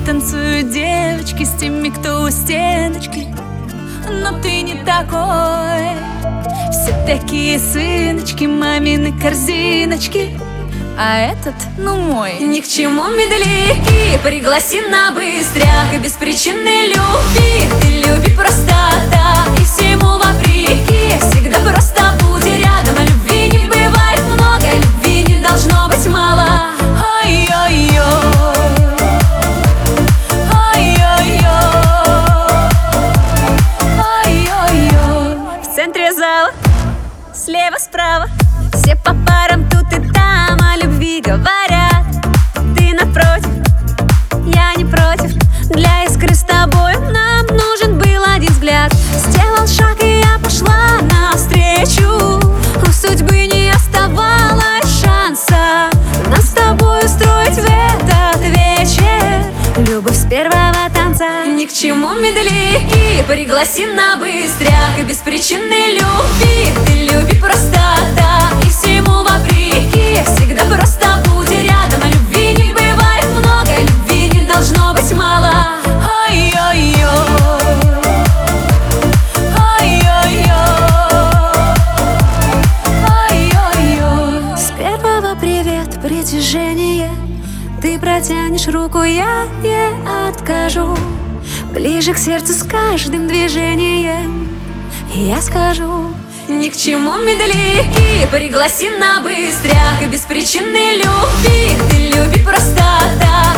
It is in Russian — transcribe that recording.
танцуют девочки с теми, кто у стеночки. Но ты не такой. Все такие сыночки, мамины корзиночки, а этот, ну, мой. Ни к чему медляки, пригласи на быстряк и без причины любви. Ты люби просто так и всему вопреки. Всегда просто будь рядом, а любви не бывает много, любви не должно быть мало. Ой-ой-ой, в центре зала, слева-справа, все по парам тут и там о любви говорят. Ты напротив, я не против. Для искры с тобой нам нужен был один взгляд. Сделал шаг, и я пошла навстречу. У судьбы не оставалось шанса нас с тобой устроить в этот вечер любовь с первого танца. Ни к чему медляки, пригласи на быстряк и без причины любви. Ты люби просто так и всему вопреки. Всегда просто будь рядом, а любви не бывает много, любви не должно быть мало. С первого привет, притяжение. Ты протянешь руку, я не откажу. Ближе к сердцу с каждым движением я скажу. Ни к чему медляки, пригласи на быстряк и без причины любви. Ты люби просто так